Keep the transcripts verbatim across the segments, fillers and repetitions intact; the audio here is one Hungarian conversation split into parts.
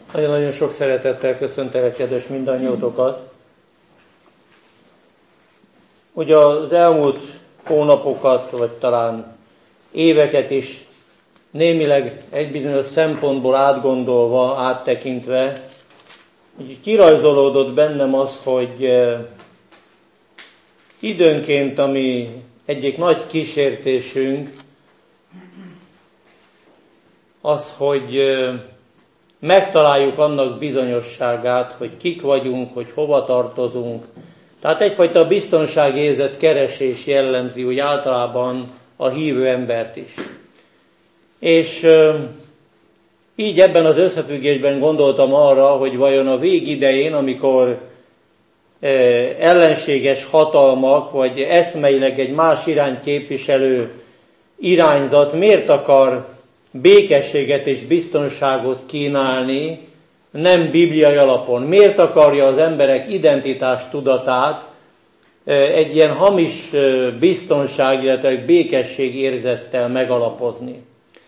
Nagyon-nagyon sok szeretettel köszöntelek kedves mindannyiótokat. Ugye az elmúlt hónapokat, vagy talán éveket is némileg egy bizonyos szempontból átgondolva, áttekintve, így kirajzolódott bennem az, hogy időnként, ami egyik nagy kísértésünk, az, hogy megtaláljuk annak bizonyosságát, hogy kik vagyunk, hogy hova tartozunk. Tehát egyfajta biztonságérzet keresés jellemzi úgy általában a hívő embert is. És így ebben az összefüggésben gondoltam arra, hogy vajon a vég idején, amikor ellenséges hatalmak, vagy eszmeileg egy más irányt képviselő irányzat miért akar békességet és biztonságot kínálni, nem bibliai alapon. Miért akarja az emberek identitás tudatát egy ilyen hamis biztonság, illetve békesség érzettel megalapozni?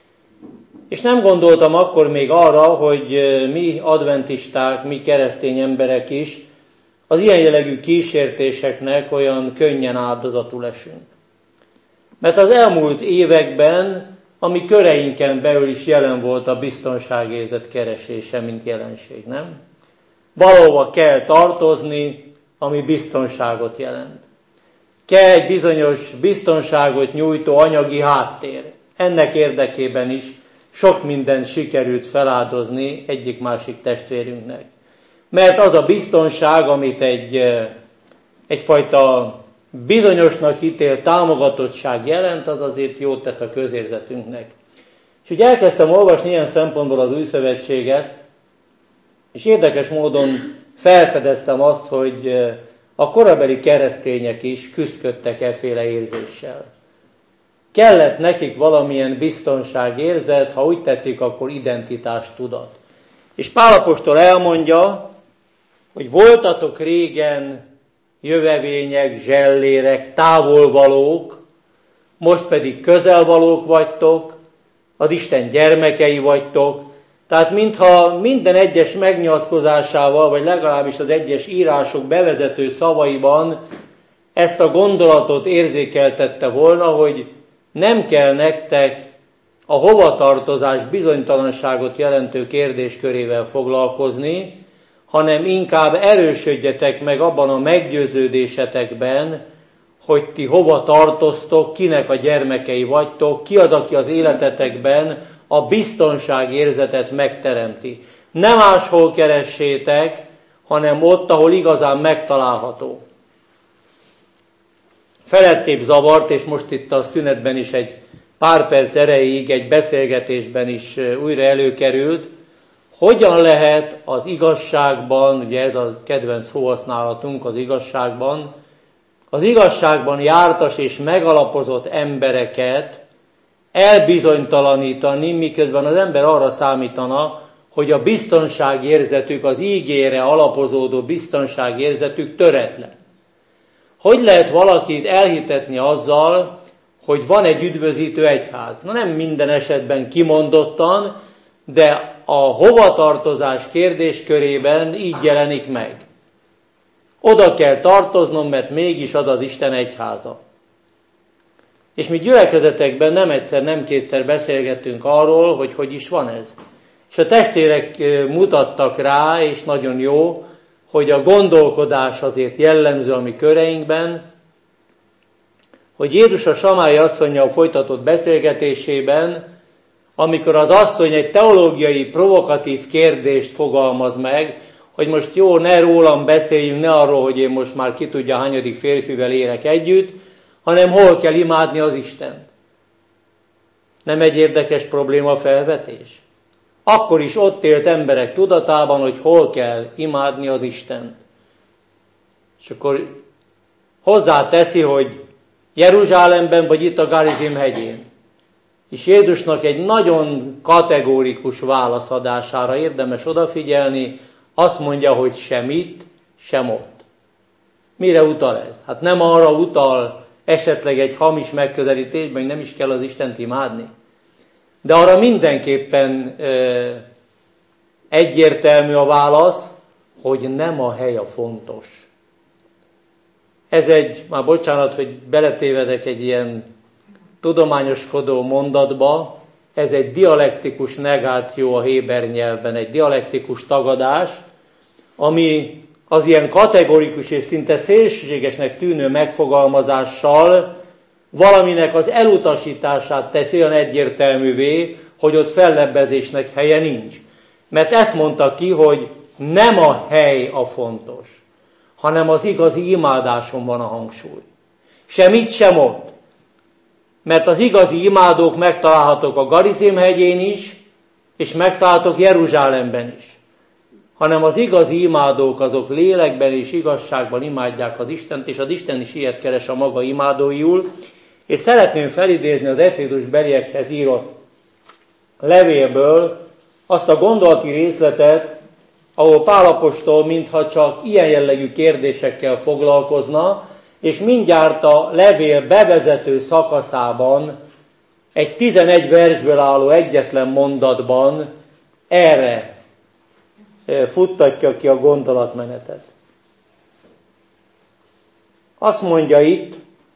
És nem gondoltam akkor még arra, hogy mi adventisták, mi keresztény emberek is az ilyen jellegű kísértéseknek olyan könnyen áldozatul esünk. Mert az elmúlt években a mi köreinken belül is jelen volt a biztonságérzet keresése, mint jelenség, nem? Valahova kell tartozni, ami biztonságot jelent. Kell egy bizonyos biztonságot nyújtó anyagi háttér. Ennek érdekében is sok mindent sikerült feláldozni egyik-másik testvérünknek. Mert az a biztonság, amit egy, egyfajta bizonyosnak ítélt támogatottság jelent, az azért jót tesz a közérzetünknek. És úgy elkezdtem olvasni ilyen szempontból az Új Szövetséget, és érdekes módon felfedeztem azt, hogy a korabeli keresztények is küszködtek efféle érzéssel. Kellett nekik valamilyen biztonságérzet, ha úgy tetszik, akkor identitástudat. És Pál apostol elmondja, hogy voltatok régen jövevények, zsellérek, távolvalók, most pedig közelvalók vagytok, az Isten gyermekei vagytok. Tehát mintha minden egyes megnyilatkozásával, vagy legalábbis az egyes írások bevezető szavaiban ezt a gondolatot érzékeltette volna, hogy nem kell nektek a hovatartozás bizonytalanságot jelentő kérdéskörével foglalkozni, hanem inkább erősödjetek meg abban a meggyőződésetekben, hogy ti hova tartoztok, kinek a gyermekei vagytok, ki az, aki az életetekben a biztonságérzetet megteremti. Nem máshol keressétek, hanem ott, ahol igazán megtalálható. Felettébb zavart, és most itt a szünetben is egy pár perc erejéig egy beszélgetésben is újra előkerült, hogyan lehet az igazságban, ugye ez a kedvenc szóhasználatunk az igazságban, az igazságban jártas és megalapozott embereket elbizonytalanítani, miközben az ember arra számítana, hogy a biztonságérzetük, az ígére alapozódó biztonságérzetük töretlen. Hogy lehet valakit elhitetni azzal, hogy van egy üdvözítő egyház? Na nem minden esetben kimondottan, de a hovatartozás kérdéskörében így jelenik meg. Oda kell tartoznom, mert mégis az az Isten egyháza. És mi gyülekezetekben nem egyszer, nem kétszer beszélgettünk arról, hogy hogy is van ez. És a testvérek mutattak rá, és nagyon jó, hogy a gondolkodás azért jellemző a mi köreinkben, hogy Jézus a Samái asszonnyal folytatott beszélgetésében, amikor az asszony egy teológiai, provokatív kérdést fogalmaz meg, hogy most jó, ne rólam beszéljünk, ne arról, hogy én most már ki tudja, hányadik férfivel élek együtt, hanem hol kell imádni az Istent. Nem egy érdekes probléma felvetés? Akkor is ott élt emberek tudatában, hogy hol kell imádni az Istent. És akkor hozzáteszi, hogy Jeruzsálemben vagy itt a Garizim hegyén. És Jézusnak egy nagyon kategórikus válaszadására érdemes odafigyelni, azt mondja, hogy sem itt, sem ott. Mire utal ez? Hát nem arra utal esetleg egy hamis megközelítésben, hogy nem is kell az Istent imádni. De arra mindenképpen e, egyértelmű a válasz, hogy nem a hely a fontos. Ez egy, már bocsánat, hogy beletévedek egy ilyen tudományoskodó mondatba, ez egy dialektikus negáció a héber nyelvben, egy dialektikus tagadás, ami az ilyen kategorikus és szinte szélsőségesnek tűnő megfogalmazással valaminek az elutasítását teszi olyan egyértelművé, hogy ott fellebbezésnek helye nincs. Mert ezt mondta ki, hogy nem a hely a fontos, hanem az igazi imádáson van a hangsúly. Semmit sem ott. Mert az igazi imádók megtalálhatók a Garizim hegyén is, és megtalálhatók Jeruzsálemben is. Hanem az igazi imádók azok lélekben és igazságban imádják az Istent, és az Isten is ilyet keres a maga imádóiul. És szeretném felidézni az Efézus beliekhez írott levélből azt a gondolati részletet, ahol Pál apostol mintha csak ilyen jellegű kérdésekkel foglalkozna, és mindjárt a levél bevezető szakaszában egy tizenegy versből álló egyetlen mondatban erre futtatja ki a gondolatmenetet. Azt mondja itt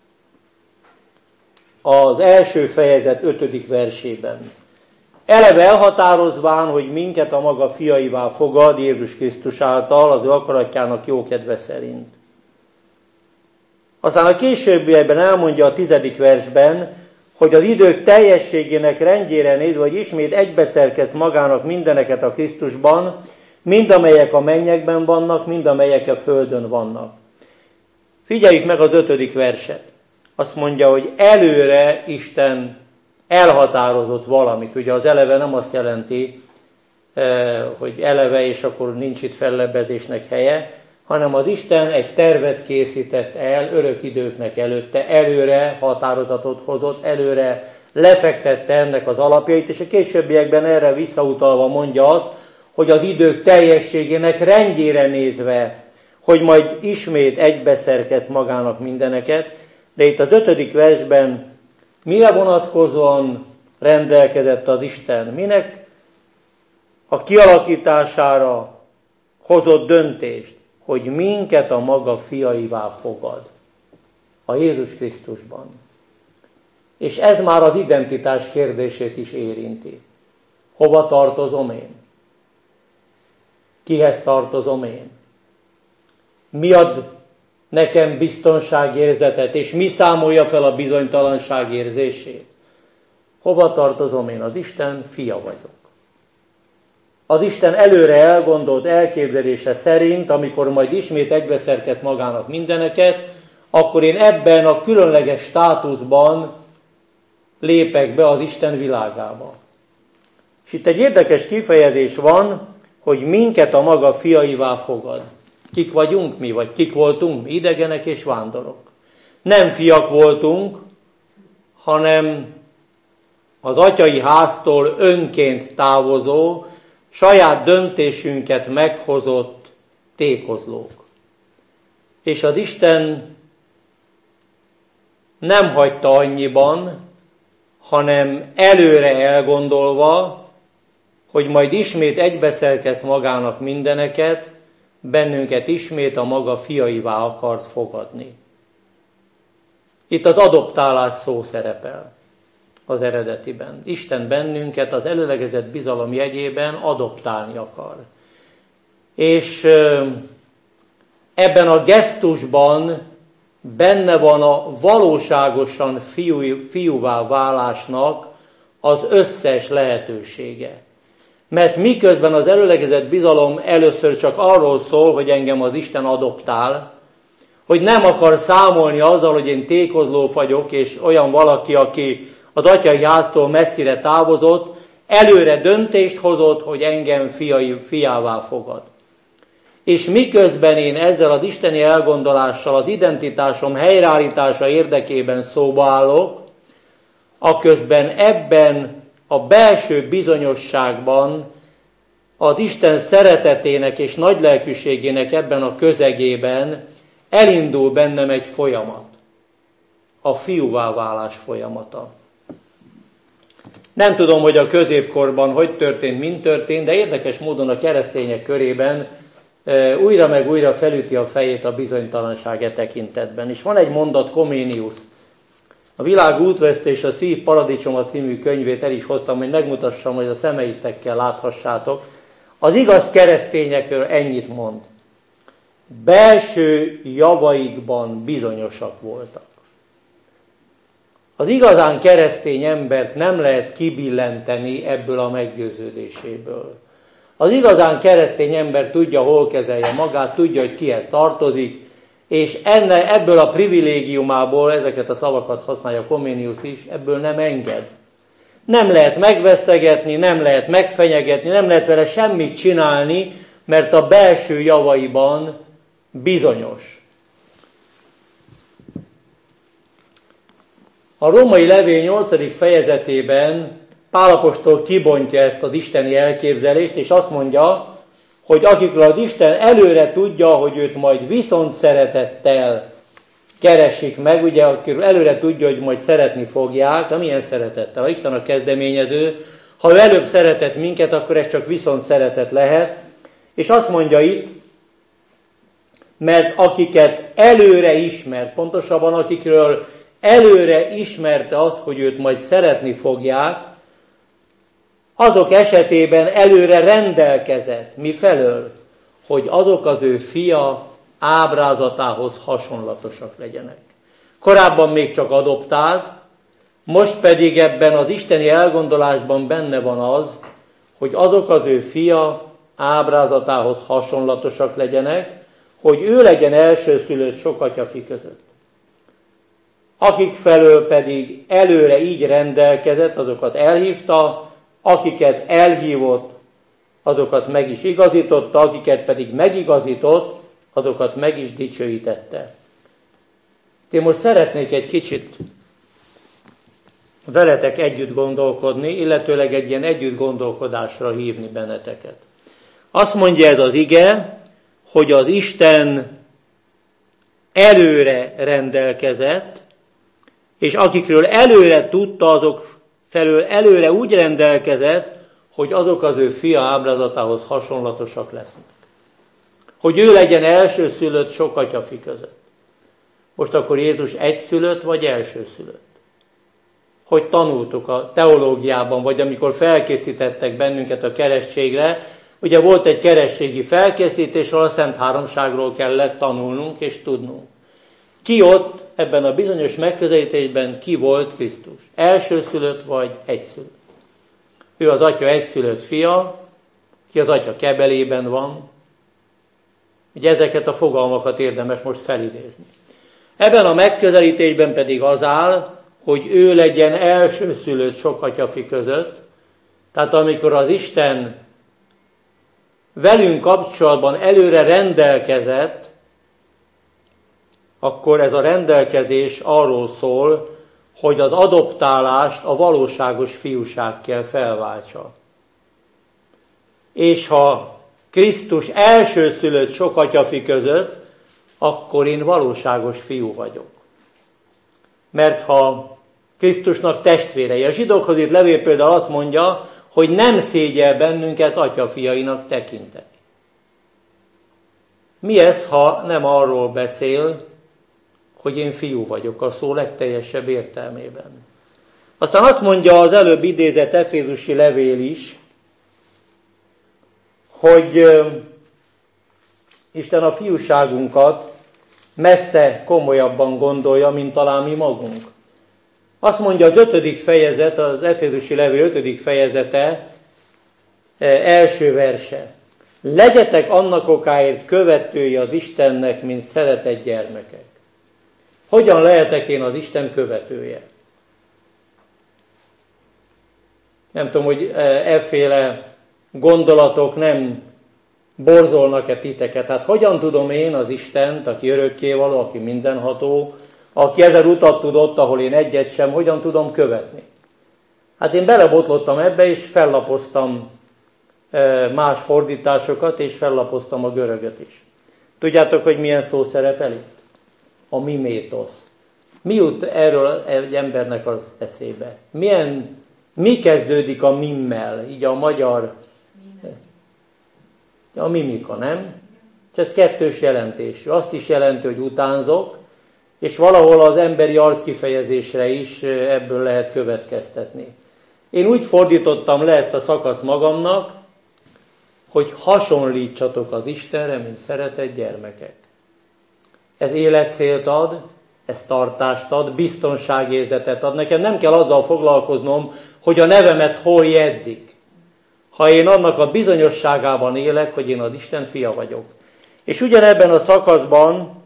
az első fejezet ötödik versében. Eleve elhatározván, hogy minket a maga fiaivá fogad Jézus Krisztus által, az ő akaratjának jó kedve szerint. Aztán a későbbiekben elmondja a tizedik versben, hogy az idők teljességének rendjére nézve, hogy ismét egybeszerkeszt magának mindeneket a Krisztusban, mind amelyek a mennyekben vannak, mind amelyek a földön vannak. Figyeljük meg az ötödik verset. Azt mondja, hogy előre Isten elhatározott valamit. Ugye az eleve nem azt jelenti, hogy eleve, és akkor nincs itt fellebbezésnek helye, hanem az Isten egy tervet készített el örök időknek előtte, előre határozatot hozott, előre lefektette ennek az alapjait, és a későbbiekben erre visszautalva mondja azt, hogy az idők teljességének rendjére nézve, hogy majd ismét egybeszerkeszt magának mindeneket, de itt az ötödik versben mire vonatkozóan rendelkezett az Isten? Minek a kialakítására hozott döntést? Hogy minket a maga fiaivá fogad a Jézus Krisztusban. És ez már az identitás kérdését is érinti. Hova tartozom én? Kihez tartozom én? Mi ad nekem biztonságérzetet, és mi számolja fel a bizonytalanság érzését? Hova tartozom én? Az Isten fia vagyok. Az Isten előre elgondolt elképzelése szerint, amikor majd ismét egybeszerkeszt magának mindeneket, akkor én ebben a különleges státuszban lépek be az Isten világába. És itt egy érdekes kifejezés van, hogy minket a maga fiaivá fogad. Kik vagyunk mi, vagy kik voltunk mi? Idegenek és vándorok. Nem fiak voltunk, hanem az atyai háztól önként távozó, saját döntésünket meghozott tékozlók. És az Isten nem hagyta annyiban, hanem előre elgondolva, hogy majd ismét egybeszerkeszt magának mindeneket, bennünket ismét a maga fiaivá akart fogadni. Itt az adoptálás szó szerepel az eredetiben. Isten bennünket az előlegezett bizalom jegyében adoptálni akar. És ebben a gesztusban benne van a valóságosan fiú, fiúvá válásnak az összes lehetősége. Mert miközben az előlegezett bizalom először csak arról szól, hogy engem az Isten adoptál, hogy nem akar számolni azzal, hogy én tékozló vagyok, és olyan valaki, aki az atyai háztól messzire távozott, előre döntést hozott, hogy engem fiai, fiává fogad. És miközben én ezzel az isteni elgondolással az identitásom helyreállítása érdekében szóba állok, aközben ebben a belső bizonyosságban az Isten szeretetének és nagylelkűségének ebben a közegében elindul bennem egy folyamat. A fiúvá válás folyamata. Nem tudom, hogy a középkorban hogy történt, mint történt, de érdekes módon a keresztények körében e, újra meg újra felüti a fejét a bizonytalanság e tekintetben. És van egy mondat, Comenius. A Világ útvesztés, a Szív paradicsoma című könyvét el is hoztam, hogy megmutassam, hogy a szemeitekkel láthassátok. Az igaz keresztényekről ennyit mond. Belső javaikban bizonyosak voltak. Az igazán keresztény embert nem lehet kibillenteni ebből a meggyőződéséből. Az igazán keresztény ember tudja, hol kezelje magát, tudja, hogy kihez tartozik, és enne, ebből a privilégiumából, ezeket a szavakat használja Comenius is, ebből nem enged. Nem lehet megvesztegetni, nem lehet megfenyegetni, nem lehet vele semmit csinálni, mert a belső javaiban bizonyos. A római levél nyolcadik fejezetében Pál apostol kibontja ezt az isteni elképzelést, és azt mondja, hogy akikről az Isten előre tudja, hogy őt majd viszont szeretettel keresik meg, ugye akikről előre tudja, hogy majd szeretni fogják, de milyen szeretettel? Ha Isten a kezdeményező, ha ő előbb szeretett minket, akkor ez csak viszont szeretet lehet, és azt mondja itt, mert akiket előre ismert, pontosabban akikről előre ismerte azt, hogy őt majd szeretni fogják, azok esetében előre rendelkezett, mifelől, hogy azok az ő fia ábrázatához hasonlatosak legyenek. Korábban még csak adoptált, most pedig ebben az isteni elgondolásban benne van az, hogy azok az ő fia ábrázatához hasonlatosak legyenek, hogy ő legyen elsőszülött sok atyafi között. Akik felől pedig előre így rendelkezett, azokat elhívta, akiket elhívott, azokat meg is igazította, akiket pedig megigazított, azokat meg is dicsőítette. Én most szeretnék egy kicsit veletek együtt gondolkodni, illetőleg egy ilyen együtt gondolkodásra hívni benneteket. Azt mondja ez az ige, hogy az Isten előre rendelkezett, és akikről előre tudta, azok felől előre úgy rendelkezett, hogy azok az ő fia ábrázatához hasonlatosak lesznek. Hogy ő legyen elsőszülött sok atyafi között. Most akkor Jézus egyszülött vagy elsőszülött? Hogy tanultuk a teológiában, vagy amikor felkészítettek bennünket a keresztségre, ugye volt egy keresztségi felkészítés, ahol a Szent Háromságról kellett tanulnunk és tudnunk. Ki ott ebben a bizonyos megközelítésben ki volt Krisztus? Elsőszülött vagy egyszülött? Ő az atya egyszülött fia, ki az atya kebelében van. Ugye ezeket a fogalmakat érdemes most felidézni. Ebben a megközelítésben pedig az áll, hogy ő legyen elsőszülött sok atyafi között. Tehát amikor az Isten velünk kapcsolatban előre rendelkezett, akkor ez a rendelkezés arról szól, hogy az adoptálást a valóságos fiúság kell felváltsa. És ha Krisztus elsőszülött sok atyafi között, akkor én valóságos fiú vagyok. Mert ha Krisztusnak testvérei, a zsidókhoz itt levél például azt mondja, hogy nem szégyel bennünket atyafiainak tekinteni. Mi ez, ha nem arról beszél, hogy én fiú vagyok a szó legteljesebb értelmében? Aztán azt mondja az előbb idézett efézusi levél is, hogy euh, Isten a fiúságunkat messze komolyabban gondolja, mint talán mi magunk. Azt mondja az ötödik fejezet, az efézusi levél ötödik fejezete, első verse. Legyetek annak okáért követői az Istennek, mint szeretett gyermekek. Hogyan lehetek én az Isten követője? Nem tudom, hogy efféle gondolatok nem borzolnak-e titeket. Hát hogyan tudom én az Istent, aki örökkévaló, aki mindenható, aki ezer utat tudott, ahol én egyet sem, hogyan tudom követni? Hát én belebotlottam ebbe, és fellapoztam más fordításokat, és fellapoztam a görögöt is. Tudjátok, hogy milyen szó szerepel itt? A mimétosz. Mi jut erről egy embernek az eszébe? Milyen Mi kezdődik a mimmel? Így a magyar... A mimika, nem? Ez kettős jelentésű. Azt is jelenti, hogy utánzok, és valahol az emberi arckifejezésre is ebből lehet következtetni. Én úgy fordítottam le ezt a szakaszt magamnak, hogy hasonlítsatok az Istenre, mint szeretett gyermekek. Ez életcélt ad, ez tartást ad, biztonságérzetet ad. Nekem nem kell azzal foglalkoznom, hogy a nevemet hol jegyzik. Ha én annak a bizonyosságában élek, hogy én az Isten fia vagyok. És ugyanebben a szakaszban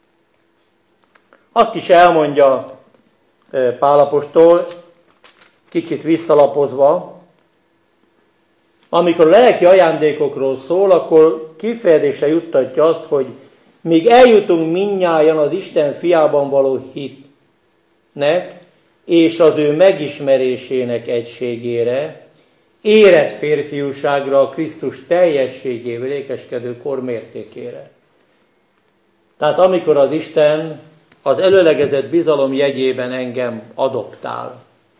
azt is elmondja Pál apostol, kicsit visszalapozva, amikor a lelki ajándékokról szól, akkor kifejezésre juttatja azt, hogy míg eljutunk mindnyájan az Isten fiában való hitnek, és az ő megismerésének egységére, érett férfiúságra, a Krisztus teljességével ékeskedő kor mértékére. Tehát amikor az Isten az előlegezett bizalom jegyében engem adoptál,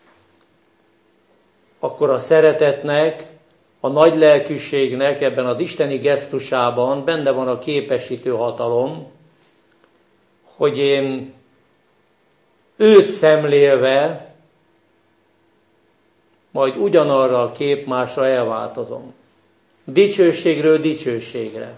akkor a szeretetnek, a nagy lelkűségnek ebben az isteni gesztusában benne van a képesítő hatalom, hogy én őt szemlélve majd ugyanarra a képmásra elváltozom. Dicsőségről dicsőségre.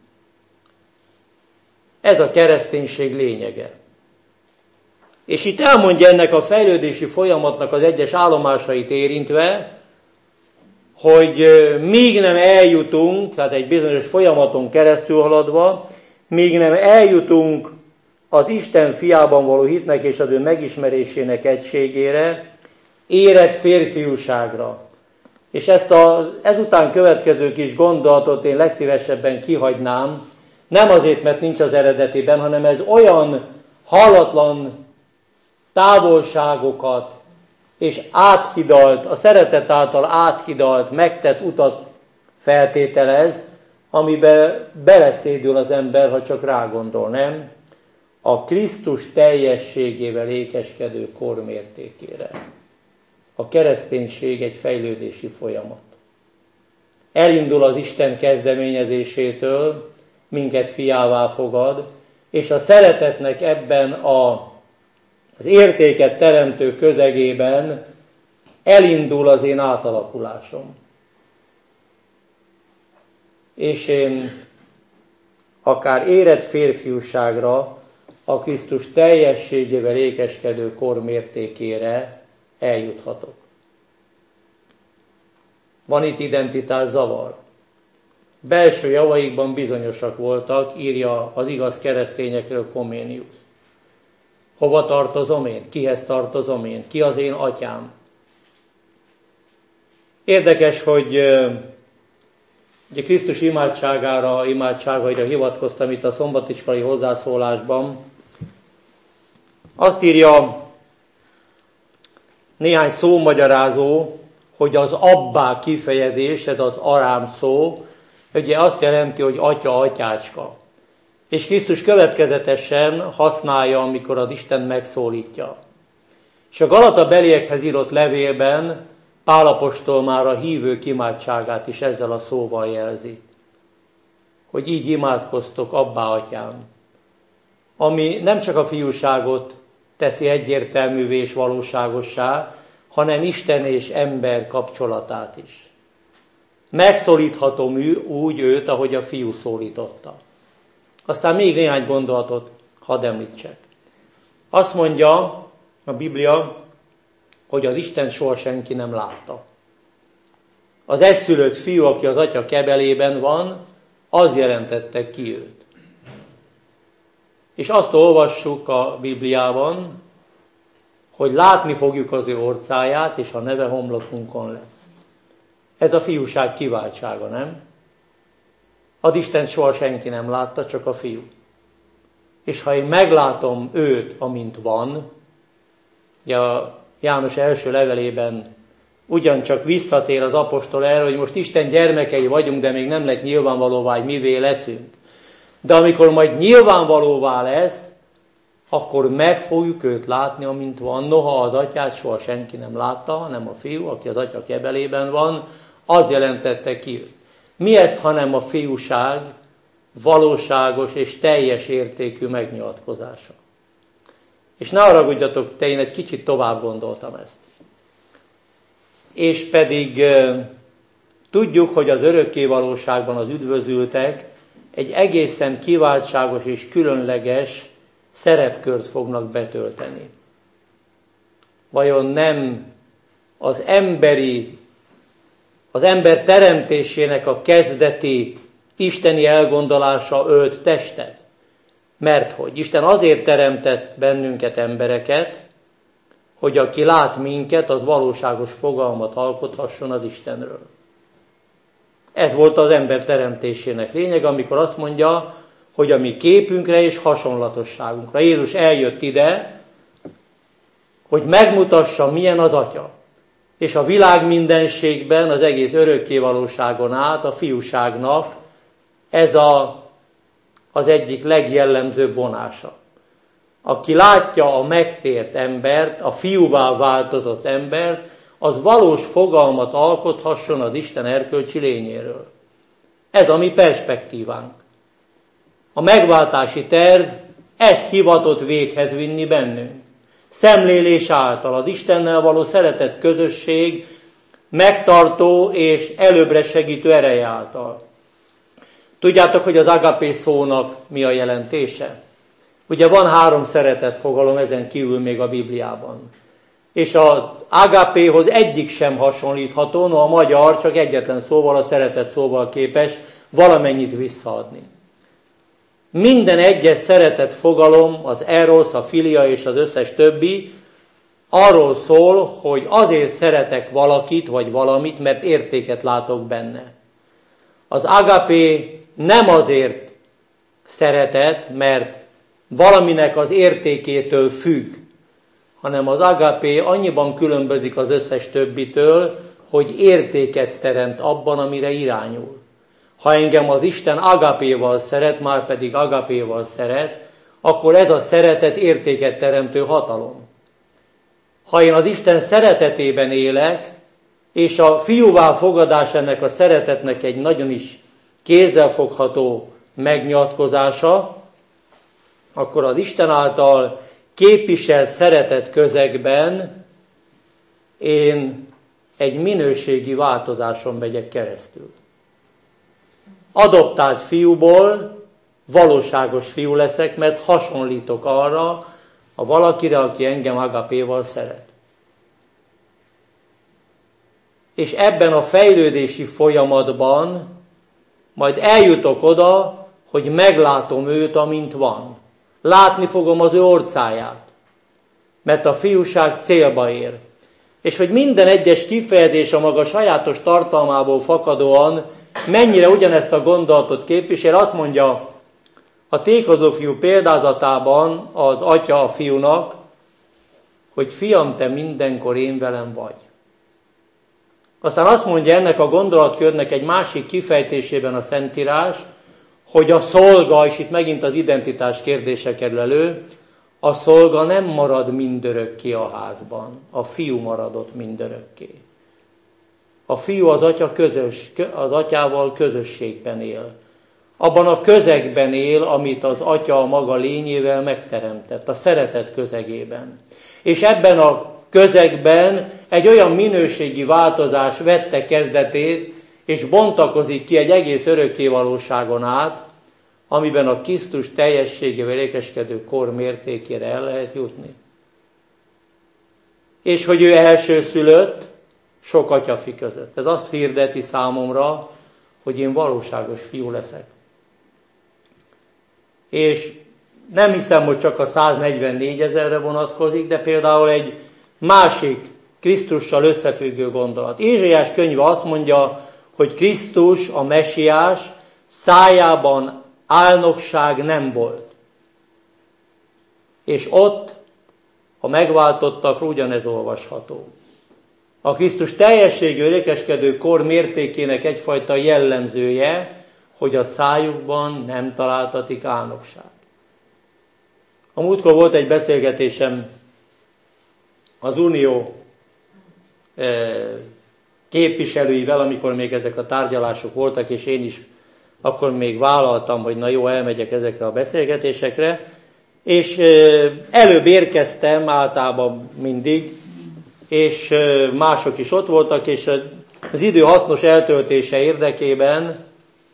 Ez a kereszténység lényege. És itt elmondja ennek a fejlődési folyamatnak az egyes állomásait érintve, hogy míg nem eljutunk, tehát egy bizonyos folyamaton keresztül haladva, míg nem eljutunk az Isten fiában való hitnek és az ő megismerésének egységére, érett férfiúságra. És ezt az ezután következő kis gondolatot én legszívesebben kihagynám, nem azért, mert nincs az eredetiben, hanem ez olyan hallatlan távolságokat és áthidalt, a szeretet által áthidalt, megtett utat feltételez, amiben beleszédül az ember, ha csak rágondol, nem? A Krisztus teljességével ékeskedő kor mértékére. A kereszténység egy fejlődési folyamat. Elindul az Isten kezdeményezésétől, minket fiává fogad, és a szeretetnek ebben a, az értéket teremtő közegében elindul az én átalakulásom. És én akár érett férfiúságra, a Krisztus teljességével ékeskedő kor mértékére eljuthatok. Van itt identitás zavar. Belső javaikban bizonyosak voltak, írja az igaz keresztényekről Comenius. Hova tartozom én? Kihez tartozom én? Ki az én atyám? Érdekes, hogy ugye Krisztus imádságára, imádságaira hivatkoztam itt a szombatiskolai hozzászólásban. Azt írja néhány szómagyarázó, hogy az abbá kifejezés, ez az arám szó, ugye azt jelenti, hogy atya, atyácska. És Krisztus következetesen használja, amikor az Isten megszólítja. És a Galata beliekhez írott levélben Pál apostol már a hívők imádságát is ezzel a szóval jelzi. Hogy így imádkoztok, abbá atyám. Ami nem csak a fiúságot teszi egyértelművé és valóságossá, hanem Isten és ember kapcsolatát is. Megszólíthatom úgy őt, ahogy a fiú szólította. Aztán még néhány gondolatot hadd említsek. Azt mondja a Biblia, hogy az Isten soha senki nem látta. Az egyszülött fiú, aki az atya kebelében van, az jelentette ki őt. És azt olvassuk a Bibliában, hogy látni fogjuk az ő orcáját, és a neve homlokunkon lesz. Ez a fiúság kiváltsága, nem? Az Isten soha senki nem látta, csak a fiú. És ha én meglátom őt, amint van, ugye a János első levelében ugyancsak visszatér az apostol erre, hogy most Isten gyermekei vagyunk, de még nem lett nyilvánvalóvá, hogy mivé leszünk. De amikor majd nyilvánvalóvá lesz, akkor meg fogjuk őt látni, amint van. Noha az atyát soha senki nem látta, hanem a fiú, aki az atya kebelében van, az jelentette ki. Mi ez, hanem a fiúság valóságos és teljes értékű megnyilatkozása. És ne haragudjatok, te én egy kicsit tovább gondoltam ezt. És pedig tudjuk, hogy az örökké valóságban az üdvözültek egy egészen kiváltságos és különleges szerepkört fognak betölteni. Vajon nem az emberi, az ember teremtésének a kezdeti isteni elgondolása ölt testet? Mert hogy Isten azért teremtett bennünket, embereket, hogy aki lát minket, az valóságos fogalmat alkothasson az Istenről. Ez volt az ember teremtésének lényeg, amikor azt mondja, hogy a mi képünkre és hasonlatosságunkra. Jézus eljött ide, hogy megmutassa, milyen az Atya. És a világ mindenségben, az egész örökké valóságon át a fiúságnak ez a, az egyik legjellemzőbb vonása. Aki látja a megtért embert, a fiúvá változott embert, az valós fogalmat alkothasson az Isten erkölcsi lényéről. Ez a mi perspektívánk. A megváltási terv ezt hivatott véghez vinni bennünk. Szemlélés által, az Istennel való szeretett közösség megtartó és előbbre segítő ereje által. Tudjátok, hogy az agapé szónak mi a jelentése? Ugye van három szeretet fogalom ezen kívül még a Bibliában. És az agapéhoz egyik sem hasonlítható, no a magyar csak egyetlen szóval, a szeretet szóval képes valamennyit visszaadni. Minden egyes szeretet fogalom, az eros, a filia és az összes többi arról szól, hogy azért szeretek valakit vagy valamit, mert értéket látok benne. Az agapé nem azért szeretet, mert valaminek az értékétől függ, hanem az agapé annyiban különbözik az összes többitől, hogy értéket teremt abban, amire irányul. Ha engem az Isten agapéval szeret, már pedig agapéval szeret, akkor ez a szeretet értéket teremtő hatalom. Ha én az Isten szeretetében élek, és a fiúvá fogadás ennek a szeretetnek egy nagyon is kézzelfogható megnyilatkozása, akkor az Isten által képviselt szeretet közegben én egy minőségi változáson megyek keresztül. Adoptált fiúból valóságos fiú leszek, mert hasonlítok arra a valakire, aki engem agapéval szeret. És ebben a fejlődési folyamatban majd eljutok oda, hogy meglátom őt, amint van. Látni fogom az ő orcáját, mert a fiúság célba ér. És hogy minden egyes kifejezés a maga sajátos tartalmából fakadóan mennyire ugyanezt a gondolatot képvisel, azt mondja a tékozó fiú példázatában az atya a fiúnak, hogy fiam, te mindenkor én velem vagy. Aztán azt mondja ennek a gondolatkörnek egy másik kifejtésében a Szentírás, hogy a szolga, és itt megint az identitás kérdése kerül elő, a szolga nem marad mindörökké a házban, a fiú maradott mindörökké. A fiú az atya közös, az atyával közösségben él. Abban a közegben él, amit az atya a maga lényével megteremtett, a szeretet közegében. És ebben a közegben egy olyan minőségi változás vette kezdetét, és bontakozik ki egy egész örökké valóságon át, amiben a Krisztus teljességével ékeskedő kor mértékére el lehet jutni. És hogy ő elsőszülött sok atyafi között. Ez azt hirdeti számomra, hogy én valóságos fiú leszek. És nem hiszem, hogy csak a száznegyvennégezerre vonatkozik, de például egy másik Krisztussal összefüggő gondolat. Ézsaiás könyve azt mondja, hogy Krisztus, a mesiás szájában álnokság nem volt. És ott a megváltottakról ugyanez olvasható. A Krisztus teljességű ékeskedő kor mértékének egyfajta jellemzője, hogy a szájukban nem találtatik álnokság. A múltkor volt egy beszélgetésem az Unió képviselőivel, amikor még ezek a tárgyalások voltak, és én is akkor még vállaltam, hogy na jó, elmegyek ezekre a beszélgetésekre, és előbb érkeztem általában mindig, és mások is ott voltak, és az idő hasznos eltöltése érdekében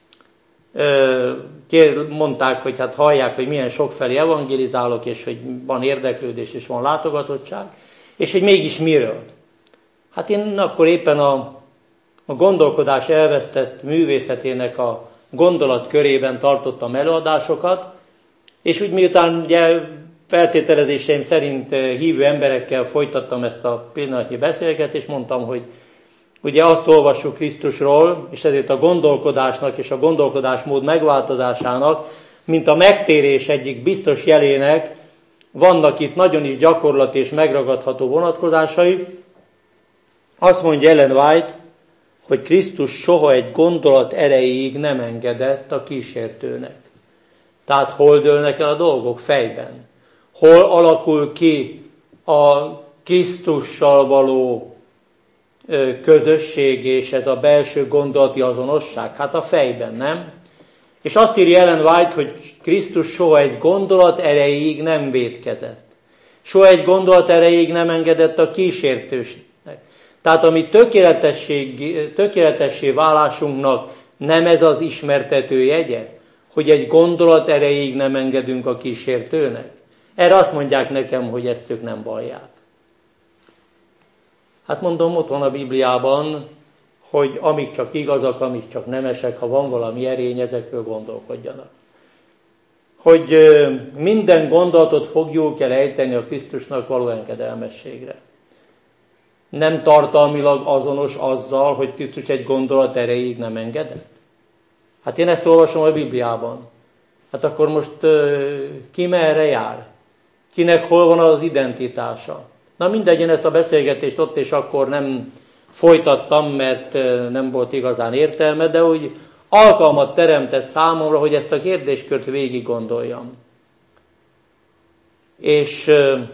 mondták, hogy hát hallják, hogy milyen sokfelé evangelizálok, és hogy van érdeklődés, és van látogatottság, és hogy mégis miről. Hát én akkor éppen a, a gondolkodás elvesztett művészetének a gondolatkörében tartottam előadásokat, és úgy miután ugye feltételezéseim szerint hívő emberekkel folytattam ezt a pillanatnyi beszélgetést, mondtam, hogy ugye azt olvassuk Krisztusról, és ezért a gondolkodásnak és a gondolkodásmód megváltozásának, mint a megtérés egyik biztos jelének, vannak itt nagyon is gyakorlati és megragadható vonatkozásai. Azt mondja Ellen White, hogy Krisztus soha egy gondolat erejéig nem engedett a kísértőnek. Tehát hol dőlnek el a dolgok? Fejben. Hol alakul ki a Krisztussal való közösség és ez a belső gondolati azonosság? Hát a fejben, nem? És azt írja Ellen White, hogy Krisztus soha egy gondolat erejéig nem vétkezett. Soha egy gondolat erejéig nem engedett a kísértősnek. Tehát a mi tökéletessé válásunknak nem ez az ismertető jegye, hogy egy gondolat erejéig nem engedünk a kísértőnek. Erre azt mondják nekem, hogy ezt ők nem vallják. Hát mondom, ott van a Bibliában, hogy amik csak igazak, amik csak nemesek, ha van valami erény, ezekről gondolkodjanak. Hogy minden gondolatot fogjuk el ejteni a Krisztusnak való engedelmességre. Nem tartalmilag azonos azzal, hogy Krisztus egy gondolat erejéig nem engedett. Hát én ezt olvasom a Bibliában. Hát akkor most ki merre jár? Kinek hol van az identitása? Na mindegy, én ezt a beszélgetést ott és akkor nem folytattam, mert nem volt igazán értelme, de úgy alkalmat teremtett számomra, hogy ezt a kérdéskört végig gondoljam. És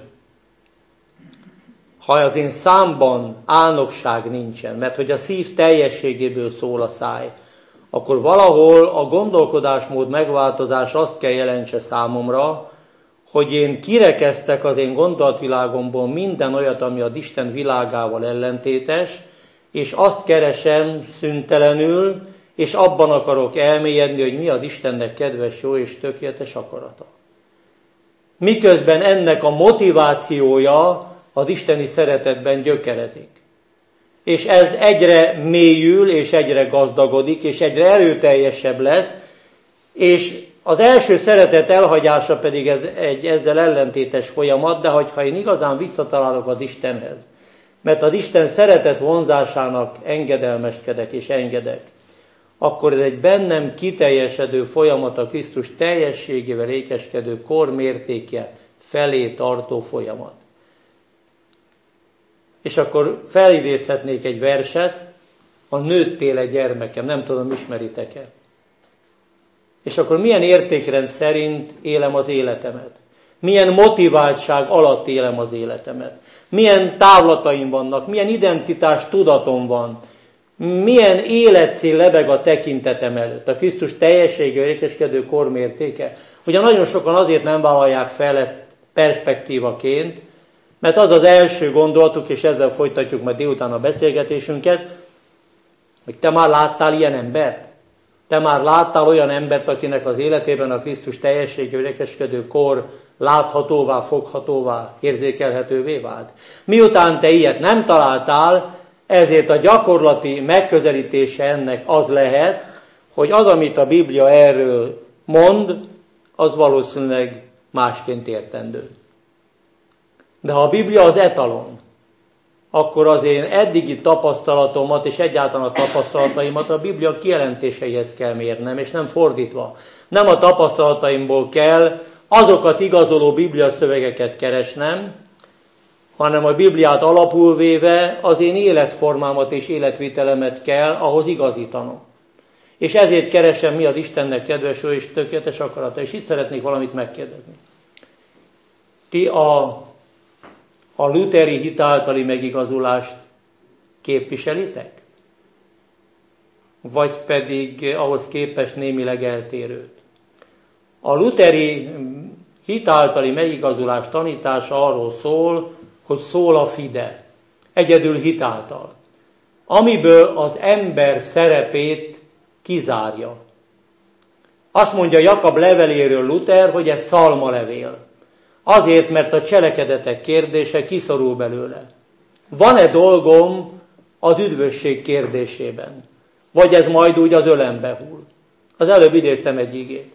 ha az én számban álnokság nincsen, mert hogy a szív teljességéből szól a száj, akkor valahol a gondolkodásmód megváltozás azt kell jelentse számomra, hogy én kirekeztek az én gondolatvilágomból minden olyat, ami az Isten világával ellentétes, és azt keresem szüntelenül, és abban akarok elmélyedni, hogy mi az Istennek kedves, jó és tökéletes akarata. Miközben ennek a motivációja az isteni szeretetben gyökerezik. És ez egyre mélyül, és egyre gazdagodik, és egyre erőteljesebb lesz, és az első szeretet elhagyása pedig ez, egy ezzel ellentétes folyamat, de hogyha én igazán visszatalálok az Istenhez, mert az Isten szeretet vonzásának engedelmeskedek és engedek, akkor ez egy bennem kiteljesedő folyamat, a Krisztus teljességével ékeskedő kor mértéke felé tartó folyamat. És akkor felidézhetnék egy verset, a nőttél egy gyermekem, nem tudom, ismeritek-e. És akkor milyen értékrend szerint élem az életemet? Milyen motiváltság alatt élem az életemet? Milyen távlataim vannak? Milyen identitás tudatom van? Milyen életcél lebeg a tekintetem előtt? A Krisztus teljességével ékeskedő kormértéke. Ugye nagyon sokan azért nem vállalják fel perspektívaként, mert az az első gondolatuk, és ezzel folytatjuk majd délután a beszélgetésünket, hogy te már láttál ilyen embert? Te már láttál olyan embert, akinek az életében a Krisztus teljességével ékeskedő kor láthatóvá, foghatóvá, érzékelhetővé vált? Miután te ilyet nem találtál, ezért a gyakorlati megközelítése ennek az lehet, hogy az, amit a Biblia erről mond, az valószínűleg másként értendő. De ha a Biblia az etalon, akkor az én eddigi tapasztalatomat és egyáltalán a tapasztalataimat a Biblia kijelentéseihez kell mérnem, és nem fordítva. Nem a tapasztalataimból kell azokat igazoló Biblia szövegeket keresnem, hanem a Bibliát alapul véve az én életformámat és életvitelemet kell ahhoz igazítanom. És ezért keresem, mi az Istennek kedves, jó és tökéletes akarata. És itt szeretnék valamit megkérdezni. Ti a, a luteri hit általi megigazulást képviselitek? Vagy pedig ahhoz képest némileg eltérőt? A luteri hit általi megigazulás tanítása arról szól, hogy szól a fide, egyedül hit által, amiből az ember szerepét kizárja. Azt mondja Jakab leveléről Luther, hogy ez szalmalevél. Azért, mert a cselekedetek kérdése kiszorul belőle. Van-e dolgom az üdvösség kérdésében? Vagy ez majd úgy az ölembe hull? Az előbb idéztem egy igét.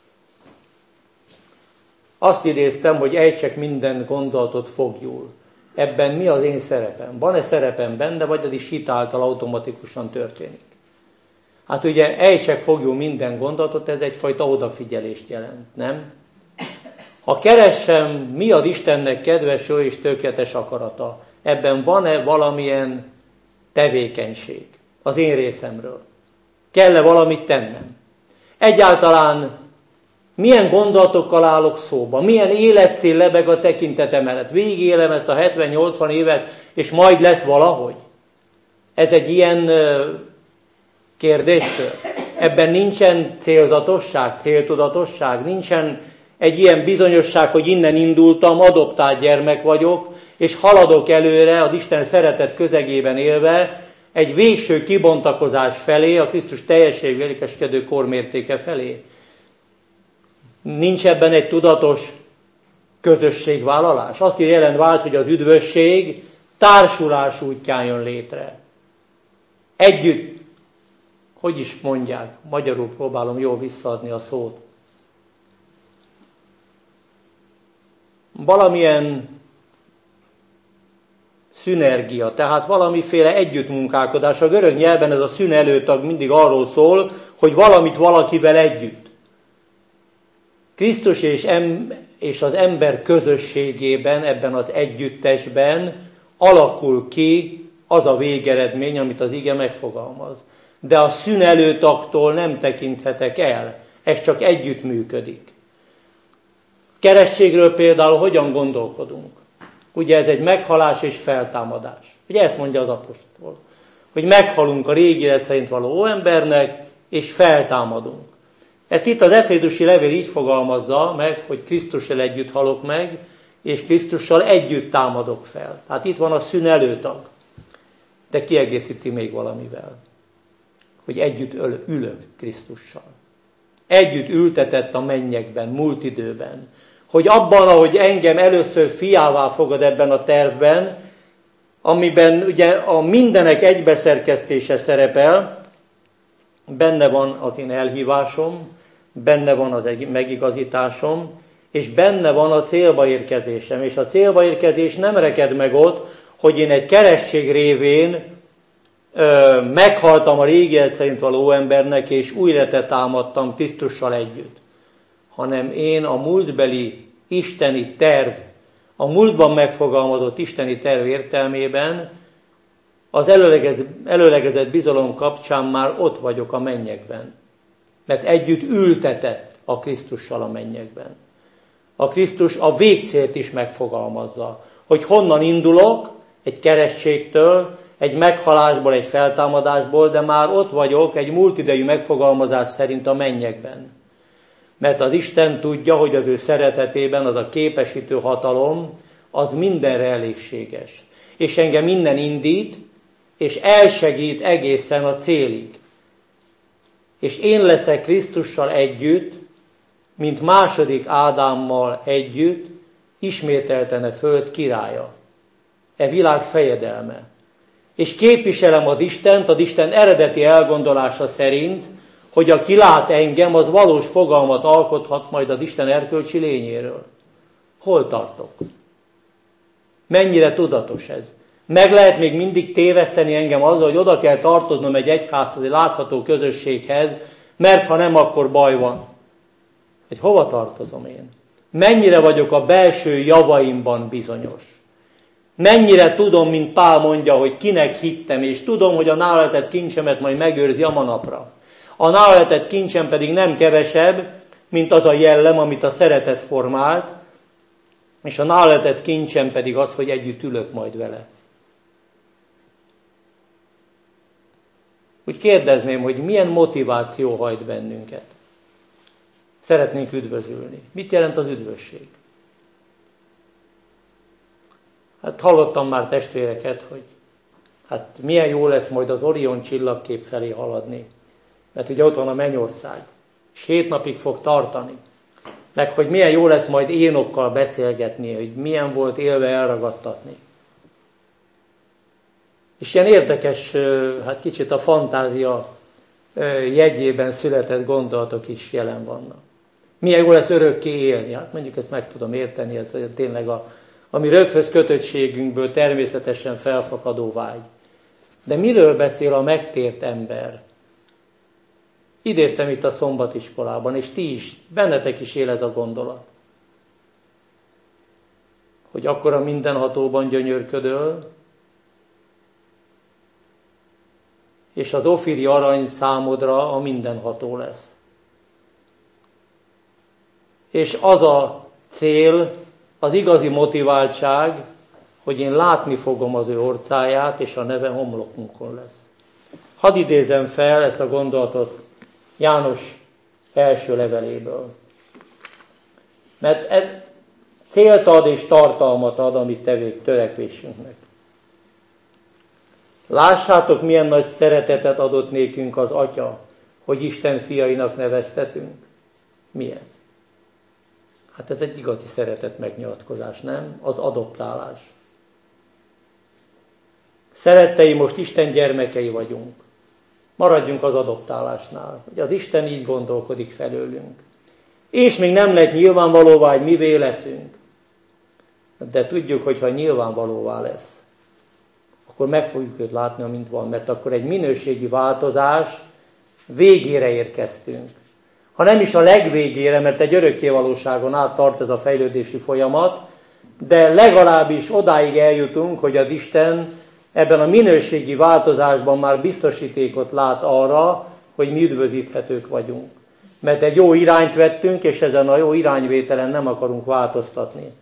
Azt idéztem, hogy ejtsek minden gondolatot fogjul. Ebben mi az én szerepem? Van-e szerepem benne, vagy az is hit által automatikusan történik? Hát ugye ejtsek fogjul minden gondolatot, ez egyfajta odafigyelést jelent, nem? Ha keressem, mi az Istennek kedves, jó és tökéletes akarata, ebben van-e valamilyen tevékenység az én részemről? Kell-e valamit tennem? Egyáltalán milyen gondolatokkal állok szóba? Milyen életcél lebeg a tekintetem mellett? Végigélem ezt a hetven-nyolcvan évet, és majd lesz valahogy? Ez egy ilyen kérdéskör. Ebben nincsen célzatosság, céltudatosság, nincsen egy ilyen bizonyosság, hogy innen indultam, adoptált gyermek vagyok, és haladok előre az Isten szeretet közegében élve, egy végső kibontakozás felé, a Krisztus teljesség lelkeskedő kormértéke felé. Nincs ebben egy tudatos közösségvállalás. Azt jelent vált, hogy az üdvösség társulás útján jön létre. Együtt, hogy is mondják, magyarul próbálom jól visszaadni a szót. Valamilyen szünergia, tehát valamiféle együttmunkálkodás. A görög nyelven ez a szün előtag mindig arról szól, hogy valamit valakivel együtt. Krisztus és, em, és az ember közösségében, ebben az együttesben alakul ki az a végeredmény, amit az ige megfogalmaz. De a szün előtagtól nem tekinthetek el, ez csak együtt működik. Keresztségről például hogyan gondolkodunk? Ugye ez egy meghalás és feltámadás. Ugye ezt mondja az apostol, hogy meghalunk a régi élet szerint való óembernek, és feltámadunk. Ezt itt az efézusi levél így fogalmazza meg, hogy Krisztussal együtt halok meg, és Krisztussal együtt támadok fel. Tehát itt van a szün előtag. De kiegészíti még valamivel, hogy együtt ülök Krisztussal. Együtt ültetett a mennyekben, múlt időben. Hogy abban, ahogy engem először fiává fogad ebben a tervben, amiben ugye a mindenek egybeszerkesztése szerepel, benne van az én elhívásom, benne van az megigazításom, és benne van a célba érkezésem. És a célba érkezés nem reked meg ott, hogy én egy keresztség révén ö, meghaltam a régi élet szerint való embernek, és újra támadtam Krisztussal együtt. Hanem én a múltbeli isteni terv, a múltban megfogalmazott isteni terv értelmében az előlegezett, előlegezett bizalom kapcsán már ott vagyok a mennyekben. Mert együtt ültetett a Krisztussal a mennyekben. A Krisztus a végcélt is megfogalmazza, hogy honnan indulok, egy keresztségtől, egy meghalásból, egy feltámadásból, de már ott vagyok egy múltidejű megfogalmazás szerint a mennyekben. Mert az Isten tudja, hogy az ő szeretetében az a képesítő hatalom, az mindenre elégséges. És engem innen indít, és elsegít egészen a célig. És én leszek Krisztussal együtt, mint második Ádámmal együtt, ismételten a föld királya. E világ fejedelme. És képviselem az Istent, az Isten eredeti elgondolása szerint, hogy aki lát engem, az valós fogalmat alkothat majd az Isten erkölcsi lényéről. Hol tartok? Mennyire tudatos ez? Meg lehet még mindig téveszteni engem azzal, hogy oda kell tartoznom egy egyházhoz, egy látható közösséghez, mert ha nem, akkor baj van. Hogy hova tartozom én? Mennyire vagyok a belső javaimban bizonyos? Mennyire tudom, mint Pál mondja, hogy kinek hittem, és tudom, hogy a nála letett kincsemet majd megőrzi a manapra. A nála letett kincsem pedig nem kevesebb, mint az a jellem, amit a szeretet formált, És a nála tett kincsem pedig az, hogy együtt ülök majd vele. Úgy kérdezném, hogy milyen motiváció hajt bennünket. Szeretnénk üdvözülni. Mit jelent az üdvösség? Hát hallottam már testvéreket, hogy hát milyen jó lesz majd az Orion csillagkép felé haladni. Mert ugye ott van a mennyország, és hét napig fog tartani. Meg hogy milyen jó lesz majd Énokkal beszélgetni, hogy milyen volt élve elragadtatni. És ilyen érdekes, hát kicsit a fantázia jegyében született gondolatok is jelen vannak. Milyen jó lesz örökké élni, hát mondjuk ezt meg tudom érteni, ez tényleg a, ami röghöz kötöttségünkből természetesen felfakadó vágy. De miről beszél a megtért ember? Idéztem itt a szombatiskolában, és ti is, bennetek is él ez a gondolat. Hogy akkor a mindenhatóban gyönyörködöl, és az ofiri arany számodra a mindenható lesz. És az a cél, az igazi motiváltság, hogy én látni fogom az ő orcáját, és a neve homlokunkon lesz. Hadd idézem fel ezt a gondolatot János első leveléből. Mert ez célt ad és tartalmat ad a mi tevék, törekvésünknek. Lássátok, milyen nagy szeretetet adott nékünk az Atya, hogy Isten fiainak neveztetünk. Mi ez? Hát ez egy igazi szeretet megnyilatkozás, nem? Az adoptálás. Szerettei, most Isten gyermekei vagyunk. Maradjunk az adoptálásnál, hogy az Isten így gondolkodik felőlünk. És még nem lett nyilvánvalóvá, hogy mivé leszünk. De tudjuk, hogy ha nyilvánvalóvá lesz, akkor meg fogjuk őt látni, amint van, mert akkor egy minőségi változás végére érkeztünk. Ha nem is a legvégére, mert egy örökkévalóságon át tart ez a fejlődési folyamat, de legalábbis odáig eljutunk, hogy az Isten ebben a minőségi változásban már biztosítékot lát arra, hogy mi üdvözíthetők vagyunk. Mert egy jó irányt vettünk, és ezen a jó irányvételen nem akarunk változtatni.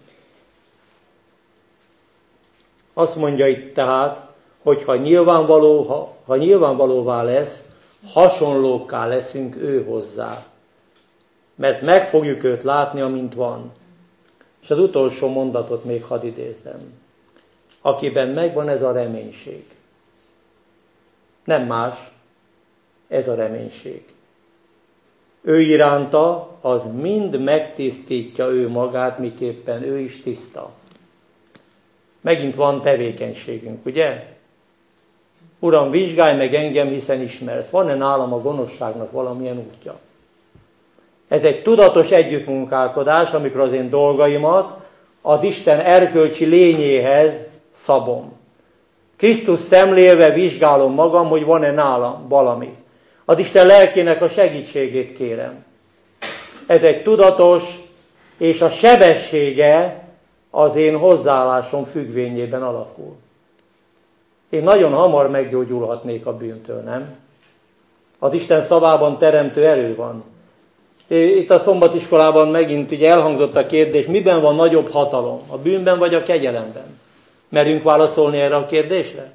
Azt mondja itt tehát, hogy ha, nyilvánvaló, ha, ha nyilvánvalóvá lesz, hasonlókká leszünk ő hozzá. Mert meg fogjuk őt látni, amint van. És az utolsó mondatot még hadd idézem. Akiben megvan ez a reménység. Nem más, ez a reménység. Ő iránta az mind megtisztítja ő magát, miképpen ő is tiszta. Megint van tevékenységünk, ugye? Uram, vizsgálj meg engem, hiszen ismersz. Van-e nálam a gonoszságnak valamilyen útja? Ez egy tudatos együttmunkálkodás, amikor az én dolgaimat az Isten erkölcsi lényéhez szabom. Krisztus szemlélve vizsgálom magam, hogy van-e nálam valami. Az Isten lelkének a segítségét kérem. Ez egy tudatos, és a sebessége az én hozzáállásom függvényében alakul. Én nagyon hamar meggyógyulhatnék a bűntől, nem? Az Isten szavában teremtő erő van. Itt a szombatiskolában megint ugye elhangzott a kérdés, miben van nagyobb hatalom? A bűnben vagy a kegyelemben? Merünk válaszolni erre a kérdésre?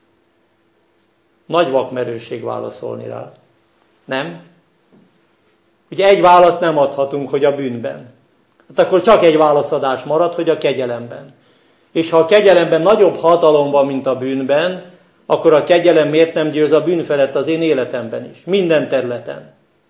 Nagy vakmerőség válaszolni rá. Nem? Ugye egy választ nem adhatunk, hogy a bűnben. Hát akkor csak egy válaszadás marad, hogy a kegyelemben. És ha a kegyelemben nagyobb hatalom van, mint a bűnben, akkor a kegyelem miért nem győz a bűn felett az én életemben is? Minden területen.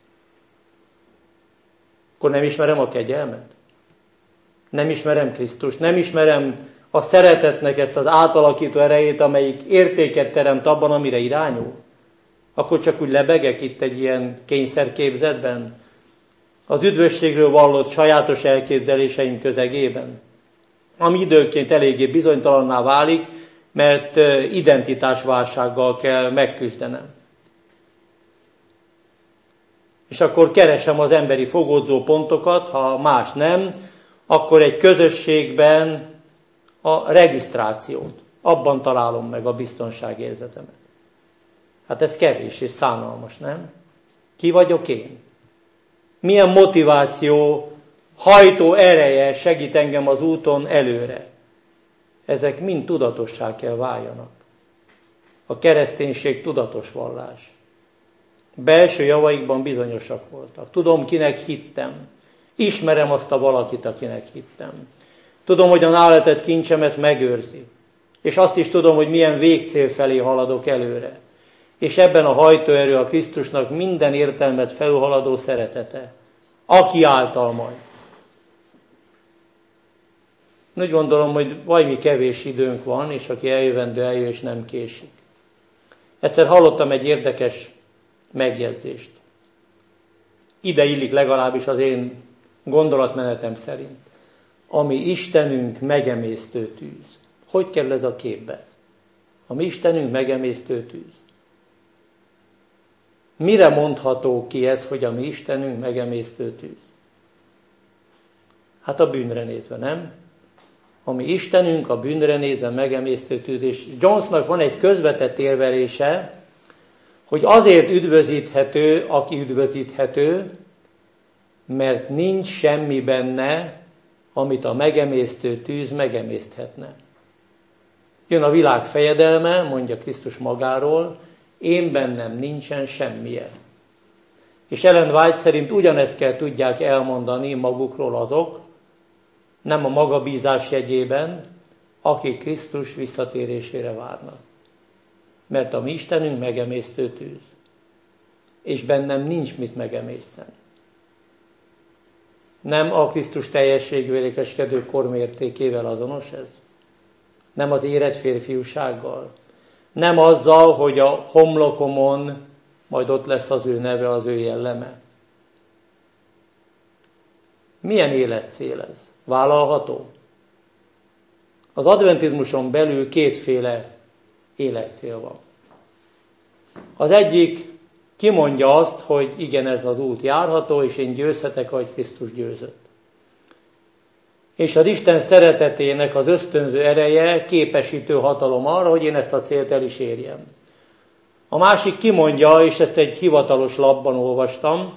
Akkor nem ismerem a kegyelmet? Nem ismerem Krisztust? Nem ismerem a szeretetnek ezt az átalakító erejét, amelyik értéket teremt abban, amire irányul? Akkor csak úgy lebegek itt egy ilyen kényszerképzetben? Az üdvösségről vallott sajátos elképzeléseim közegében? Ami időnként eléggé bizonytalanná válik, mert identitásválsággal kell megküzdenem. És akkor keresem az emberi fogódzó pontokat, ha más nem, akkor egy közösségben a regisztrációt. Abban találom meg a biztonságérzetemet. Hát ez kevés és szánalmas, nem? Ki vagyok én? Milyen motiváció hajtó ereje segít engem az úton előre. Ezek mind tudatossá kell váljanak. A kereszténység tudatos vallás. Belső javaikban bizonyosak voltak. Tudom, kinek hittem. Ismerem azt a valakit, akinek hittem. Tudom, hogy a náletett kincsemet megőrzi. És azt is tudom, hogy milyen végcél felé haladok előre. És ebben a hajtóerő a Krisztusnak minden értelmet felhaladó szeretete. Aki által majd. Úgy gondolom, hogy valami kevés időnk van, és aki eljövendő, eljön, és nem késik. Egyszer hallottam egy érdekes megjegyzést. Ide illik legalábbis az én gondolatmenetem szerint. Ami Istenünk megemésztő tűz. Hogy kerül ez a képbe? A mi Istenünk megemésztő tűz. Mire mondható ki ez, hogy a mi Istenünk megemésztő tűz? Hát a bűnre nézve, nem? A mi Istenünk a bűnre nézve megemésztő tűz. És Jonesnak van egy közvetett érvelése, hogy azért üdvözíthető, aki üdvözíthető, mert nincs semmi benne, amit a megemésztő tűz megemészthetne. Jön a világ fejedelme, mondja Krisztus magáról, én bennem nincsen semmije. És Ellen White szerint ugyanezt kell tudják elmondani magukról azok, nem a magabízás jegyében, akik Krisztus visszatérésére várnak. Mert a mi Istenünk megemésztő tűz. És bennem nincs mit megemészteni. Nem a Krisztus teljességű élékeskedő kormértékével azonos ez? Nem az érett férfiúsággal? Nem azzal, hogy a homlokomon majd ott lesz az ő neve, az ő jelleme? Milyen életcél ez? Vállalható? Az adventizmuson belül kétféle életcél van. Az egyik kimondja azt, hogy igen, ez az út járható, és én győzhetek, ahogy Krisztus győzött. És az Isten szeretetének az ösztönző ereje képesítő hatalom arra, hogy én ezt a célt el is érjem. A másik kimondja, és ezt egy hivatalos lapban olvastam,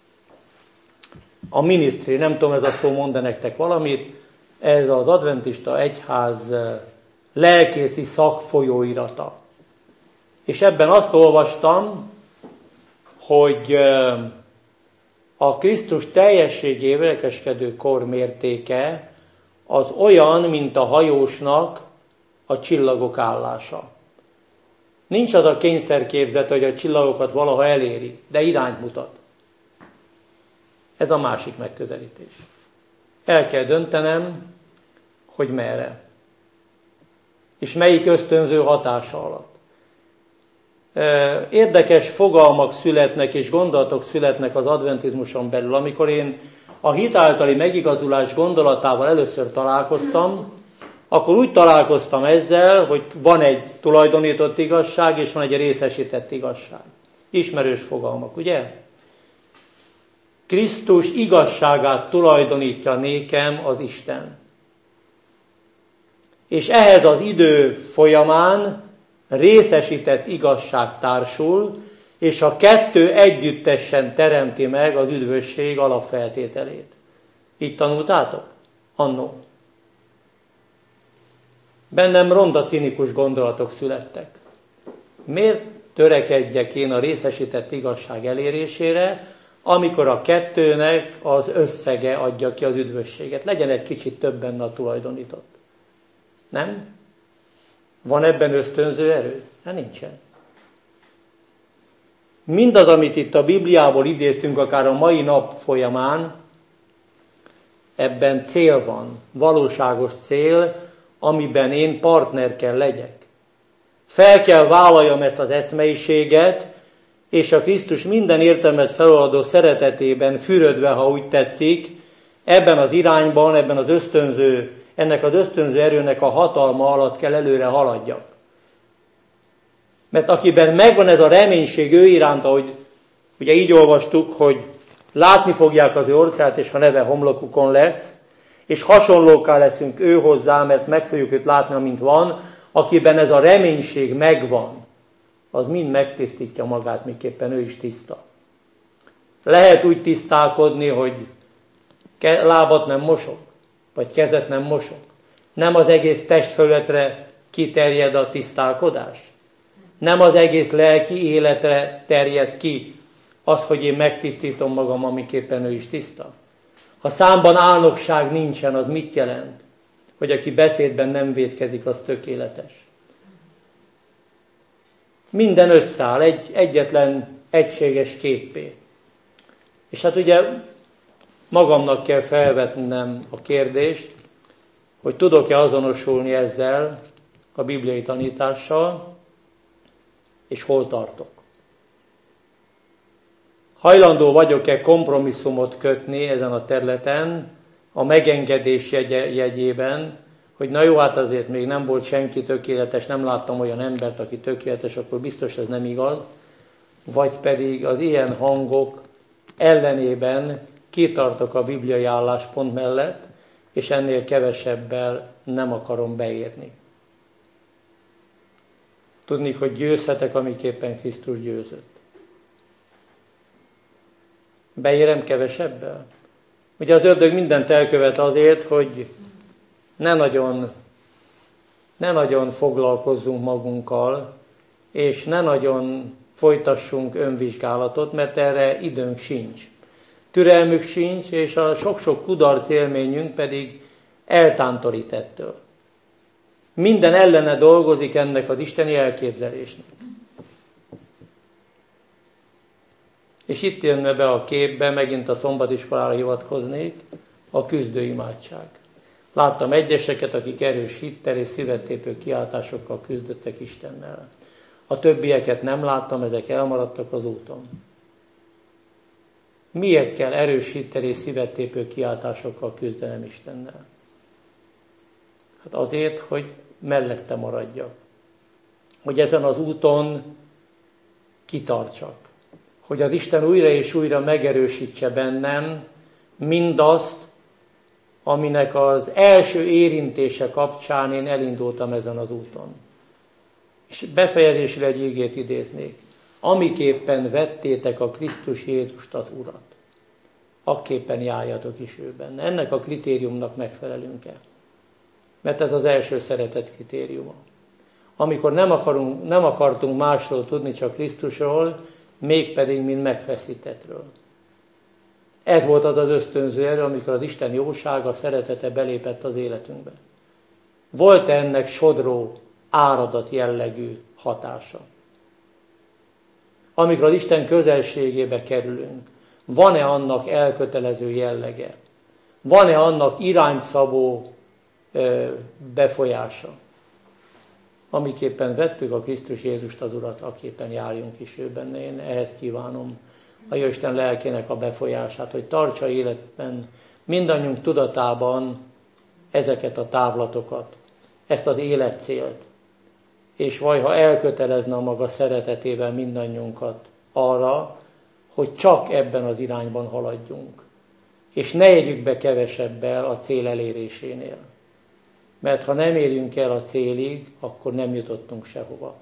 a minisztri, nem tudom, ez a szó mond nektek valamit, ez az adventista egyház lelkészi szakfolyóirata. És ebben azt olvastam, hogy a Krisztus teljességével élékeskedő kor mértéke az olyan, mint a hajósnak a csillagok állása. Nincs az a kényszerképzet, hogy a csillagokat valaha eléri, de irányt mutat. Ez a másik megközelítés. El kell döntenem, hogy merre. És melyik ösztönző hatása alatt. Érdekes fogalmak születnek és gondolatok születnek az adventizmuson belül. Amikor én a hit általi megigazulás gondolatával először találkoztam, akkor úgy találkoztam ezzel, hogy van egy tulajdonított igazság, és van egy részesített igazság. Ismerős fogalmak, ugye? Krisztus igazságát tulajdonítja nékem az Isten. És ehhez az idő folyamán részesített igazság társul, és a kettő együttesen teremti meg az üdvösség alapfeltételét. Így tanultátok? Annó. Bennem ronda cinikus gondolatok születtek. Miért törekedjek én a részesített igazság elérésére, amikor a kettőnek az összege adja ki az üdvösséget? Legyen egy kicsit több benne a tulajdonított. Nem? Van ebben ösztönző erő? Hát nincsen. Mindaz, amit itt a Bibliából idéztünk, akár a mai nap folyamán, ebben cél van, valóságos cél, amiben én partner kell legyek. Fel kell vállaljam ezt az eszmeiséget, és a Krisztus minden értelmet feloldó szeretetében fürödve, ha úgy tetszik, ebben az irányban, ebben az ösztönző, ennek az ösztönző erőnek a hatalma alatt kell előre haladjak. Mert akiben megvan ez a reménység ő iránt, ahogy ugye így olvastuk, hogy látni fogják az ő orcát, és a neve homlokukon lesz, és hasonlóká leszünk ő hozzá, mert meg fogjuk őt látni, amint van, akiben ez a reménység megvan, az mind megtisztítja magát, miképpen ő is tiszta. Lehet úgy tisztálkodni, hogy lábat nem mosok, vagy kezet nem mosok. Nem az egész testfelületre kiterjed a tisztálkodás. Nem az egész lelki életre terjed ki az, hogy én megtisztítom magam, amiképpen ő is tiszta. Ha számban álnokság nincsen, az mit jelent? Hogy aki beszédben nem vétkezik, az tökéletes. Minden összeáll, egy, egyetlen egységes képpé. És hát ugye magamnak kell felvetnem a kérdést, hogy tudok-e azonosulni ezzel a bibliai tanítással, és hol tartok. Hajlandó vagyok-e kompromisszumot kötni ezen a területen, a megengedés jegy- jegyében, hogy na jó, hát azért még nem volt senki tökéletes, nem láttam olyan embert, aki tökéletes, akkor biztos ez nem igaz, vagy pedig az ilyen hangok ellenében kitartok a bibliai álláspont mellett, és ennél kevesebbel nem akarom beérni. Tudni, hogy győzhetek, amiképpen Krisztus győzött. Beérem kevesebbel? Ugye az ördög mindent elkövet azért, hogy ne nagyon, ne nagyon foglalkozzunk magunkkal, és ne nagyon folytassunk önvizsgálatot, mert erre időnk sincs. Türelmük sincs, és a sok-sok kudarc élményünk pedig eltántorít ettől. Minden ellene dolgozik ennek az isteni elképzelésnek. És itt jönne be a képbe, megint a szombatiskolára hivatkoznék, a küzdőimádság. Láttam egyeseket, akik erős hittel és szívettépő kiáltásokkal küzdöttek Istennel. A többieket nem láttam, ezek elmaradtak az úton. Miért kell erős hittel és szívettépő kiáltásokkal küzdenem Istennel? Hát azért, hogy mellette maradjak. Hogy ezen az úton kitartsak. Hogy az Isten újra és újra megerősítse bennem mindazt, aminek az első érintése kapcsán én elindultam ezen az úton. És befejezésre egy ígét idéznék. Amiképpen vettétek a Krisztus Jézust az Urat, akképpen járjatok is ő benne. Ennek a kritériumnak megfelelünk-e? Mert ez az első szeretet kritériuma. Amikor nem, akarunk, nem akartunk másról tudni, csak Krisztusról, mégpedig mint megfeszítettről. Ez volt az az ösztönző erő, amikor az Isten jósága, szeretete belépett az életünkbe. Volt ennek sodró, áradat jellegű hatása? Amikor az Isten közelségébe kerülünk, van-e annak elkötelező jellege? Van-e annak irányszabó ö, befolyása? Amiképpen vettük a Krisztus Jézust az Urat, aképpen járjunk is ő benne. Én ehhez kívánom a Jóisten lelkének a befolyását, hogy tartsa életben mindannyiunk tudatában ezeket a távlatokat, ezt az életcélt, és vaj, ha elkötelezne a maga szeretetével mindannyiunkat arra, hogy csak ebben az irányban haladjunk, és ne érjük be kevesebbel a cél elérésénél. Mert ha nem érjünk el a célig, akkor nem jutottunk sehova.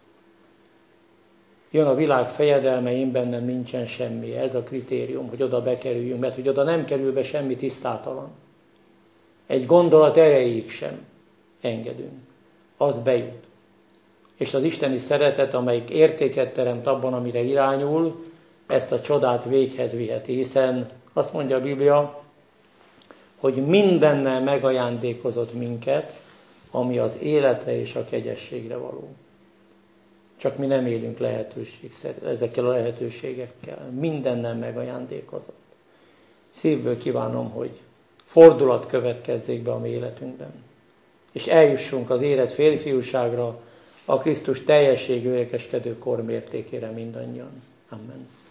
Jön a világ fejedelme, én bennem nincsen semmi. Ez a kritérium, hogy oda bekerüljünk, mert hogy oda nem kerül be semmi tisztátalan. Egy gondolat erejéig sem engedünk. Az bejut. És az isteni szeretet, amelyik értéket teremt abban, amire irányul, ezt a csodát véghez viheti, hiszen azt mondja a Biblia, hogy mindennel megajándékozott minket, ami az életre és a kegyességre való. Csak mi nem élünk lehetőség ezekkel a lehetőségekkel. Mindennel megajándékozott. Szívből kívánom, hogy fordulat következzék be a mi életünkben. És eljussunk az élet férfiúságra, a Krisztus teljességű ékeskedő kormértékére mindannyian. Amen.